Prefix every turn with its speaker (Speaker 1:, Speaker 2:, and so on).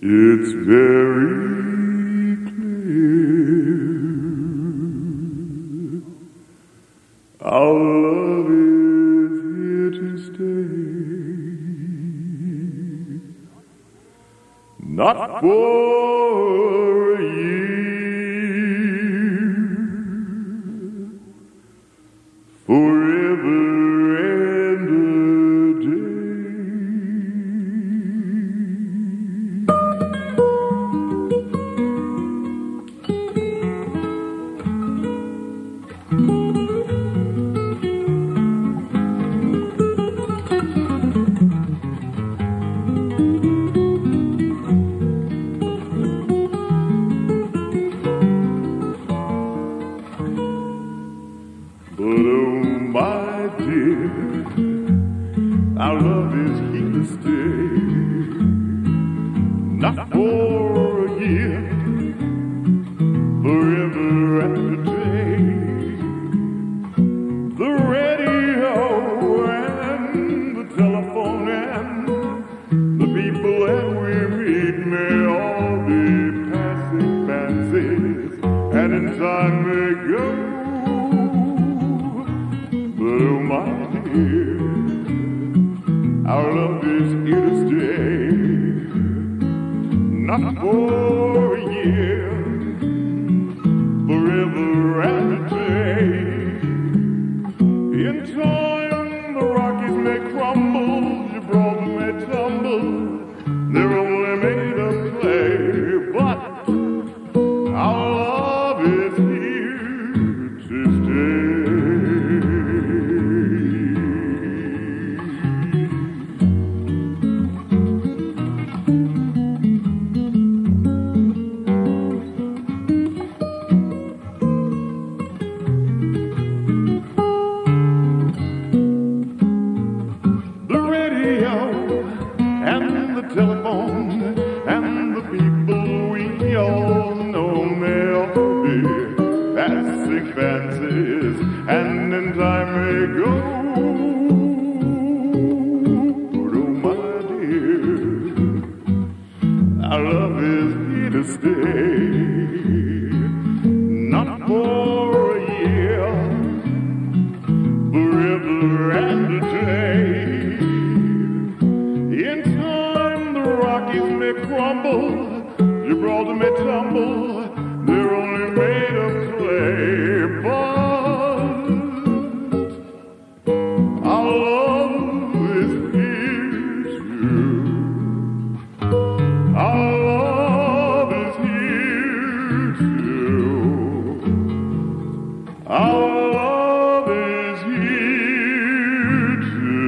Speaker 1: It's very clear our love is here to stay, not for a year, forever and a day. But oh my dear, our love is here to stay, not for a year, forever and a day. The radio and the telephone and the people that we meet may all be passing fancies, and in time may go. But oh my dear, our love is here to stay, not for a year, forever and a day. In time the Rockies may crumble, Gibraltar may tumble, they're only made of clay, but our love is here to stay. And the telephone and the people we all know may all be passing fancies, and in time may go. But oh my dear, our love is here to stay, not for a year, forever and a day. In time the Rockies may crumble, Gibraltar may tumble, they're only made of clay, but our love is here too. Our love is here too. Our love is here too.